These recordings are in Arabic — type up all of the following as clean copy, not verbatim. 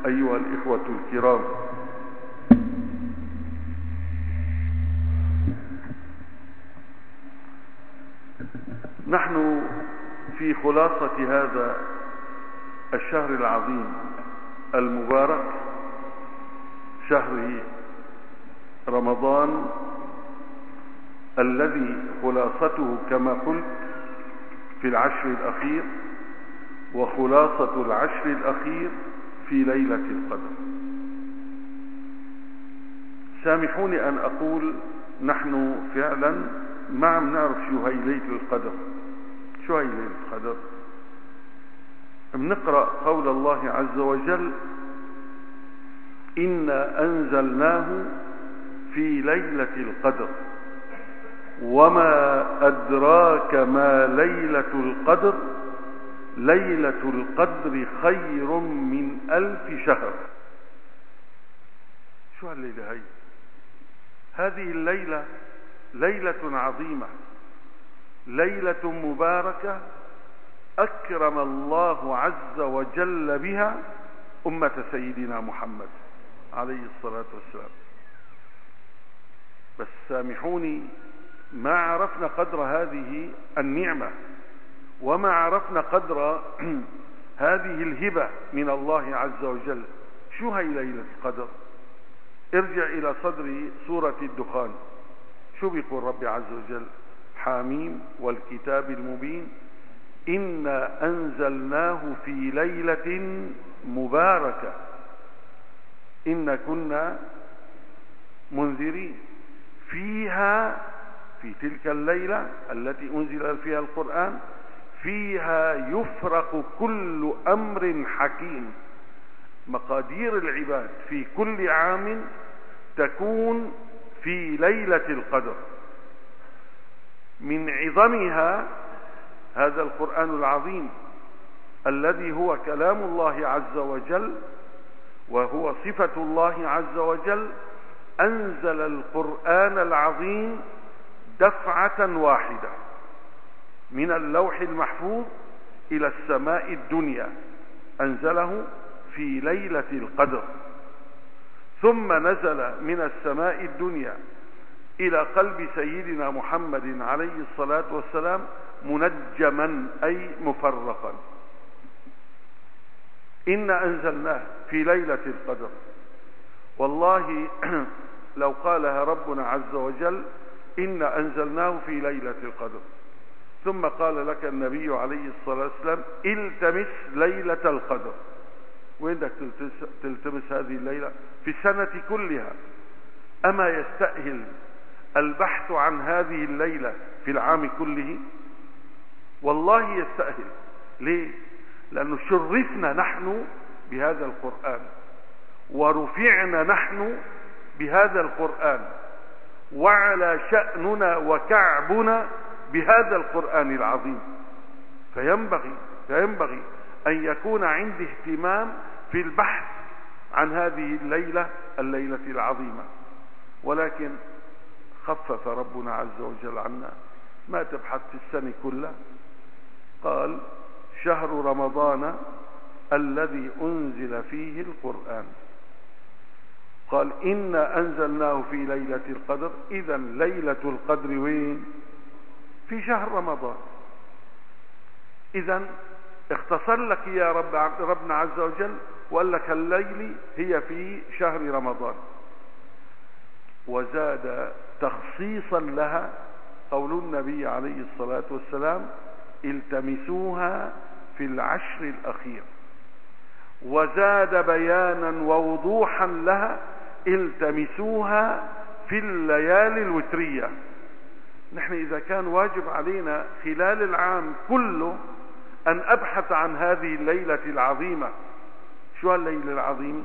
أيها الإخوة الكرام، نحن في خلاصة هذا الشهر العظيم المبارك، شهر رمضان، الذي خلاصته كما قلت في العشر الأخير، وخلاصة العشر الأخير في ليلة القدر. سامحوني أن أقول نحن فعلا ما عم نعرف شو هي ليلة القدر. شو هي ليلة القدر؟ بنقرأ قول الله عز وجل: إنا أنزلناه في ليلة القدر وما أدراك ما ليلة القدر ليلة القدر خير من 1000 شهر. شو هالليلة هي؟ هذه الليلة ليلة عظيمة، ليلة مباركة أكرم الله عز وجل بها أمة سيدنا محمد عليه الصلاة والسلام. بس سامحوني، ما عرفنا قدر هذه النعمة، وما عرفنا قدر هذه الهبة من الله عز وجل. شو هي ليلة القدر؟ ارجع إلى صدر سورة الدخان. شو بيقول ربي عز وجل؟ حاميم والكتاب المبين إنا أنزلناه في ليلة مباركة إنا كنا منذرين فيها، في تلك الليلة التي أنزل فيها القرآن، فيها يفرق كل أمر حكيم. مقادير العباد في كل عام تكون في ليلة القدر. من عظمها هذا القرآن العظيم الذي هو كلام الله عز وجل وهو صفة الله عز وجل، أنزل القرآن العظيم دفعة واحدة من اللوح المحفوظ إلى السماء الدنيا، أنزله في ليلة القدر، ثم نزل من السماء الدنيا إلى قلب سيدنا محمد عليه الصلاة والسلام منجما أي مفرقا. إنا أنزلناه في ليلة القدر. والله لو قالها ربنا عز وجل إنا أنزلناه في ليلة القدر، ثم قال لك النبي عليه الصلاة والسلام التمس ليلة القدر، وين بدك تلتمس هذه الليلة؟ في السنة كلها. أما يستأهل البحث عن هذه الليلة في العام كله؟ والله يستأهل. ليه؟ لأنه شرفنا نحن بهذا القرآن، ورفعنا نحن بهذا القرآن، وعلى شأننا وكعبنا بهذا القرآن العظيم. فينبغي أن يكون عندي اهتمام في البحث عن هذه الليلة العظيمة. ولكن خفف ربنا عز وجل عنا، ما تبحث في السنة كلها. قال شهر رمضان الذي أنزل فيه القرآن. قال إنا أنزلناه في ليلة القدر. إذا ليلة القدر وين؟ في شهر رمضان. إذا اختصر لك يا ربنا عز وجل وقال لك الليلة هي في شهر رمضان. وزاد تخصيصا لها قول النبي عليه الصلاة والسلام التمسوها في العشر الأخير. وزاد بيانا ووضوحا لها التمسوها في الليالي الوترية. نحن إذا كان واجب علينا خلال العام كله أن أبحث عن هذه الليلة العظيمة. شو الليلة العظيمة؟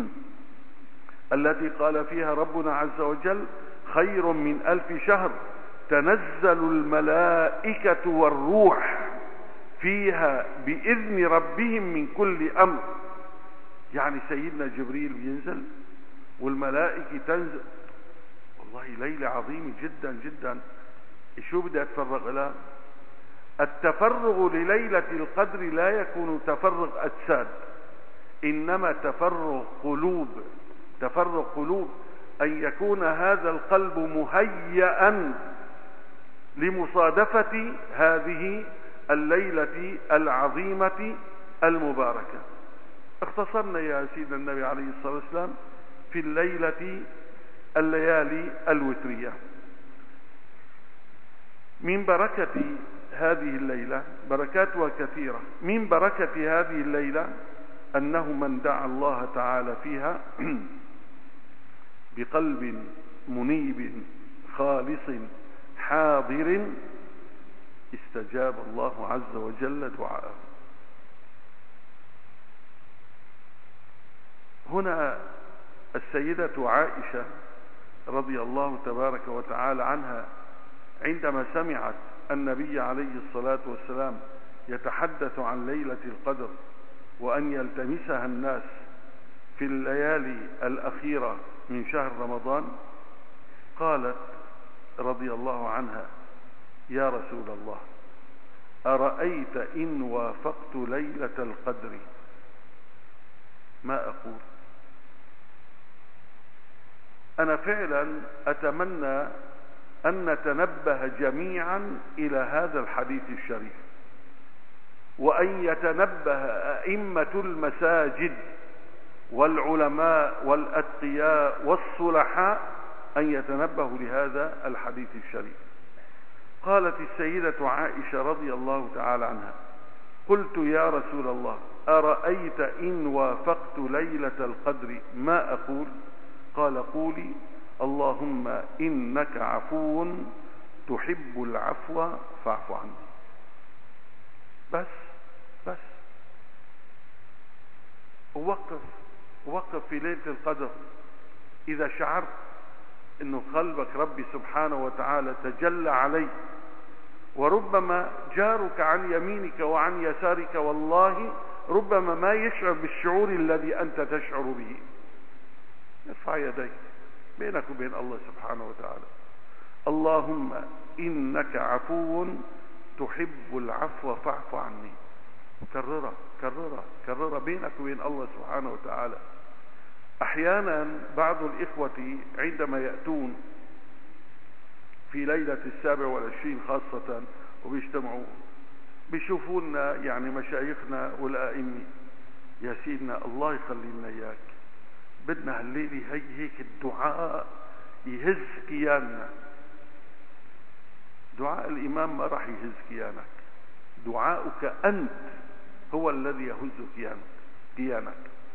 التي قال فيها ربنا عز وجل خير من 1000 شهر تنزل الملائكة والروح فيها بإذن ربهم من كل أمر. يعني سيدنا جبريل بينزل والملائكة تنزل. والله ليلة عظيمة جدا جدا. شو بدي أتفرغ لها؟ التفرغ لليلة القدر لا يكون تفرغ أجساد، إنما تفرغ قلوب أن يكون هذا القلب مهيئا لمصادفة هذه الليلة العظيمة المباركة. اختصرنا يا سيدنا النبي عليه الصلاة والسلام في الليالي الوترية. من بركة هذه الليلة، بركاتها كثيرة، من بركة هذه الليلة أنه من دعا الله تعالى فيها بقلب منيب خالص حاضر استجاب الله عز وجل دعاءه. هنا السيدة عائشة رضي الله تبارك وتعالى عنها عندما سمعت النبي عليه الصلاة والسلام يتحدث عن ليلة القدر وأن يلتمسها الناس في الليالي الأخيرة من شهر رمضان، قالت رضي الله عنها: يا رسول الله، أرأيت إن وافقت ليلة القدر ما أقول؟ أنا فعلا أتمنى أن نتنبه جميعا إلى هذا الحديث الشريف، وأن يتنبه أئمة المساجد والعلماء والأتقياء والصلحاء أن يتنبهوا لهذا الحديث الشريف. قالت السيدة عائشة رضي الله تعالى عنها: قلت يا رسول الله، أرأيت إن وافقت ليلة القدر ما أقول؟ قال: قولي اللهم إنك عفو تحب العفو فاعف عني. بس وقف في ليلة القدر. إذا شعرت إنه قلبك ربي سبحانه وتعالى تجلى عليك، وربما جارك عن يمينك وعن يسارك والله ربما ما يشعر بالشعور الذي أنت تشعر به، ارفع يديك بينك وبين الله سبحانه وتعالى: اللهم إنك عفو تحب العفو فاعف عني. كررها بينك وبين الله سبحانه وتعالى. أحيانا بعض الإخوة عندما يأتون في ليلة 27 خاصة وبيجتمعوا بيشوفونا يعني مشايخنا والآئمة: يا سيدنا الله يخلي لنا إياك، بدنا هالليلة هيك الدعاء يهز كياننا. دعاء الإمام ما راح يهز كيانك، دعاؤك أنت هو الذي يهز كيانك.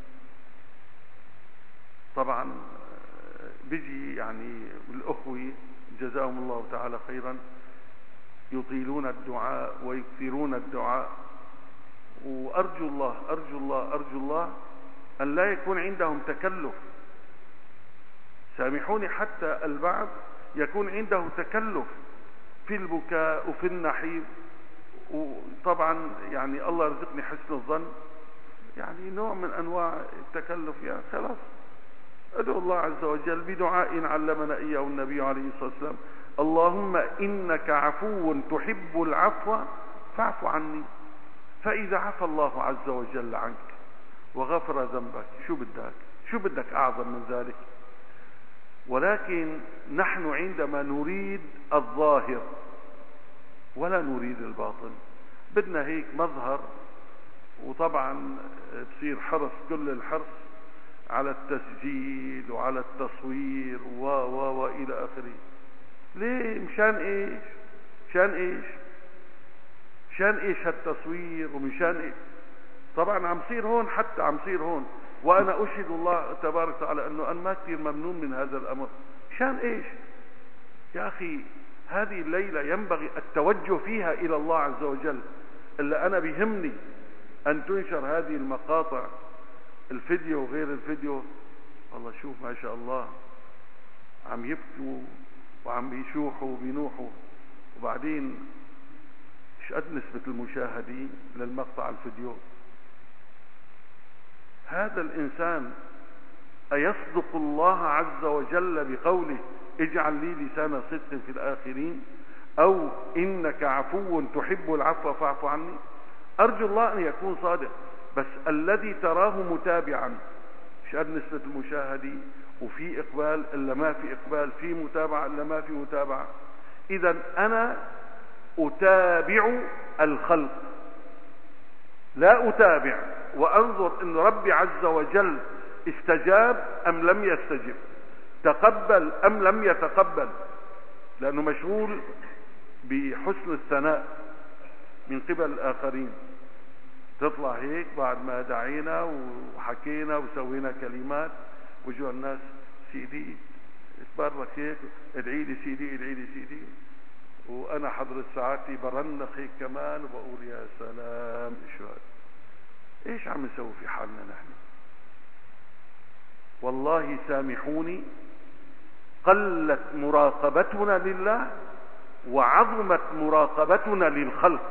طبعا بيجي يعني الأخوة جزاهم الله تعالى خيرا يطيلون الدعاء ويكثرون الدعاء، وأرجو الله أن لا يكون عندهم تكلف. سامحوني، حتى البعض يكون عنده تكلف في البكاء وفي النحيب، وطبعا يعني الله يرزقني حسن الظن، يعني نوع من أنواع التكلف. يعني خلاص أدعو الله عز وجل بدعاء علمنا إياه النبي عليه الصلاة والسلام: اللهم إنك عفو تحب العفو فاعف عني. فإذا عفى الله عز وجل عنك وغفر ذنبك شو بدك أعظم من ذلك؟ ولكن نحن عندما نريد الظاهر ولا نريد الباطن، بدنا هيك مظهر، وطبعا بصير حرص كل الحرص على التسجيل وعلى التصوير وإلى آخره. ليه؟ مشان إيش هالتصوير؟ ومشان إيش؟ طبعا عم صير هون وأنا أشهد الله تبارك وتعالى أنه أنا ما كثير ممنون من هذا الأمر. مشان إيش؟ يا أخي هذه الليلة ينبغي التوجه فيها إلى الله عز وجل. إلا أنا بيهمني أن تنشر هذه المقاطع، الفيديو وغير الفيديو. والله شوف ما شاء الله عم يبكوا وعم بيشوحوا وبينوحوا، وبعدين ايش قد نسبة المشاهدين للمقطع الفيديو؟ هذا الإنسان أيصدق الله عز وجل بقوله اجعل لي لسان صدق في الآخرين، أو إنك عفو تحب العفو فاعف عني؟ أرجو الله أن يكون صادق. بس الذي تراه متابعا، مش قد نسبة المشاهدة وفي إقبال إلا ما في إقبال، في متابعة إلا ما في متابعة. إذا أنا أتابع الخلق، لا أتابع وأنظر إن ربي عز وجل استجاب أم لم يستجب، تقبل أم لم يتقبل، لأنه مشغول بحسن الثناء من قبل الآخرين. تطلع هيك بعد ما دعينا وحكينا وسوينا كلمات، وجوا الناس سيدي اتبرك هيك، ادعي لي سيدي، ادعي لي سيدي، وانا حضرة ساعتي برنخ هيك كمان وبقول يا سلام شو هذا، ايش عم نسوي في حالنا نحن؟ والله سامحوني، قلت مراقبتنا لله وعظمت مراقبتنا للخلق.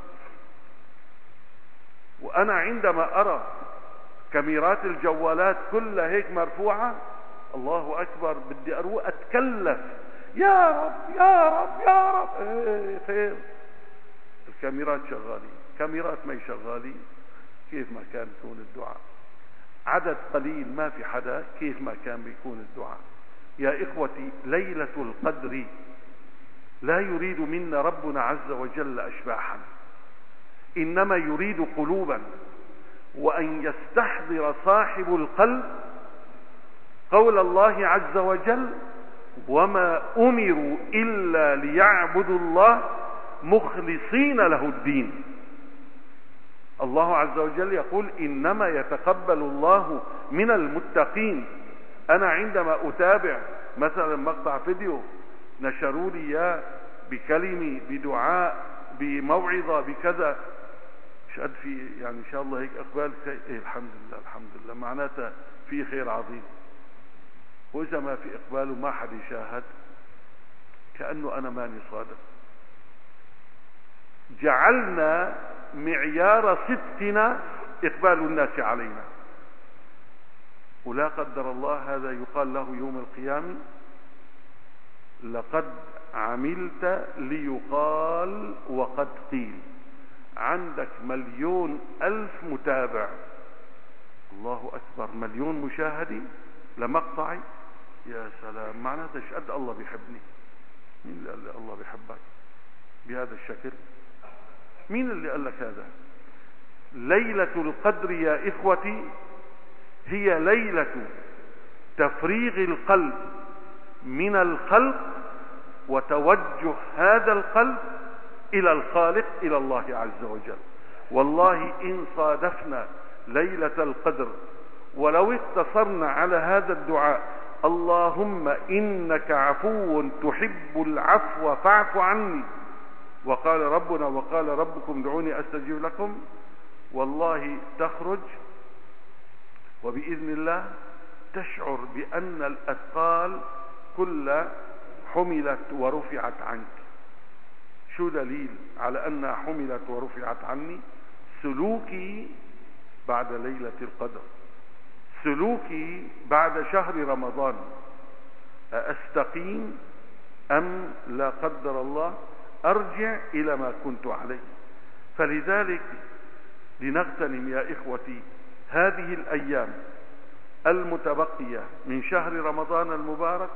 وانا عندما ارى كاميرات الجوالات كلها هيك مرفوعة، الله اكبر، بدي اروح اتكلف، يا رب يا رب يا رب. ايه خير، الكاميرات شغالين، كاميرات ما شغالين، كيف ما كان يكون الدعاء. عدد قليل ما في حدا، كيف ما كان بيكون الدعاء. يا اخوتي، ليلة القدر لا يريد منا ربنا عز وجل اشباحا، انما يريد قلوبا، وان يستحضر صاحب القلب قول الله عز وجل: وما امروا الا ليعبدوا الله مخلصين له الدين. الله عز وجل يقول: انما يتقبل الله من المتقين. انا عندما اتابع مثلا مقطع فيديو نشروا لي اياه بكلمه، بدعاء، بموعظه، بكذا، مش قد في يعني ان شاء الله هيك اقبال، إيه الحمد لله الحمد لله، معناتها في خير عظيم. واذا ما في اقبال وما حد يشاهد، كانه انا ماني صادق. جعلنا معيار صدقنا اقبال الناس علينا، ولا قدر الله هذا يقال له يوم القيامة: لقد عملت ليقال وقد قيل. عندك 1,000,000 متابع، الله اكبر، 1,000,000 مشاهدة لمقطعي، يا سلام، معناته ايش قد الله بيحبني. مين اللي قال لي الله بيحبك بهذا الشكل؟ مين اللي قال لك هذا؟ ليلة القدر يا اخوتي هي ليلة تفريغ القلب من الخلق وتوجه هذا القلب الى الخالق، الى الله عز وجل. والله ان صادفنا ليلة القدر ولو اقتصرنا على هذا الدعاء: اللهم انك عفو تحب العفو فاعف عني، وقال ربنا وقال ربكم ادعوني استجيب لكم، والله تخرج وبإذن الله تشعر بأن الأثقال كلها حملت ورفعت عنك. شو دليل على أنها حملت ورفعت عني؟ سلوكي بعد ليلة القدر، سلوكي بعد شهر رمضان، أستقيم أم لا قدر الله أرجع إلى ما كنت عليه. فلذلك لنغتنم يا إخوتي هذه الأيام المتبقية من شهر رمضان المبارك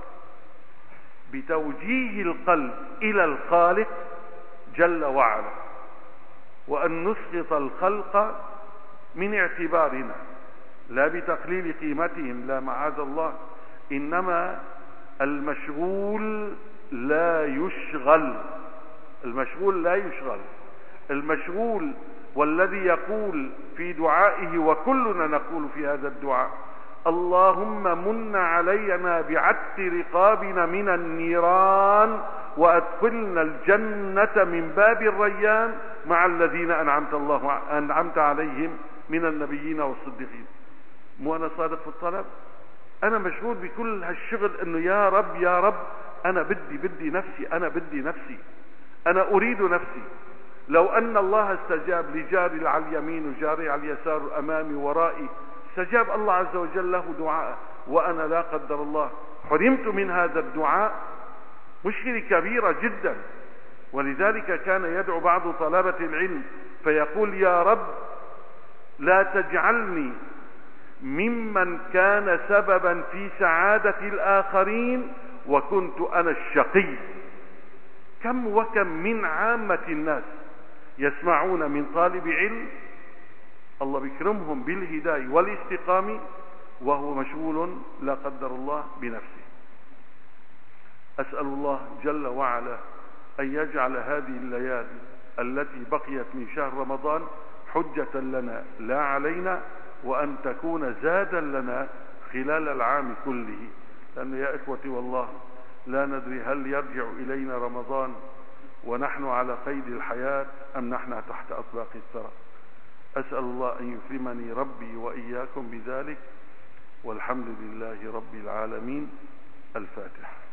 بتوجيه القلب إلى الخالق جل وعلا، وأن نسقط الخلق من اعتبارنا، لا بتقليل قيمتهم، لا معاذ الله، إنما المشغول لا يشغل، المشغول لا يشغل، المشغول والذي يقول في دعائه، وكلنا نقول في هذا الدعاء: اللهم من علينا بعتق رقابنا من النيران وادخلنا الجنة من باب الريان مع الذين أنعمت عليهم من النبيين والصديقين. مو أنا صادق في الطلب؟ أنا مشغول بكل هالشغل إنه يا رب يا رب، أنا بدي نفسي، أنا بدي نفسي، أنا أريد نفسي. لو أن الله استجاب لجاري على اليمين وجاري على اليسار، أمامي ورائي، استجاب الله عز وجل له دعاء، وأنا لا قدر الله حرمت من هذا الدعاء، مشكلة كبيرة جدا. ولذلك كان يدعو بعض طلبة العلم فيقول: يا رب لا تجعلني ممن كان سببا في سعادة الآخرين وكنت أنا الشقي. كم وكم من عامة الناس يسمعون من طالب علم الله بيكرمهم بالهداية والاستقامة وهو مشغول لا قدر الله بنفسه. أسأل الله جل وعلا أن يجعل هذه الليالي التي بقيت من شهر رمضان حجة لنا لا علينا، وأن تكون زادا لنا خلال العام كله، لأن يا إخوتي والله لا ندري هل يرجع إلينا رمضان ونحن على قيد الحياة أم نحن تحت أطباق الثرى. أسأل الله أن يكرمني ربي وإياكم بذلك، والحمد لله رب العالمين. الفاتحة.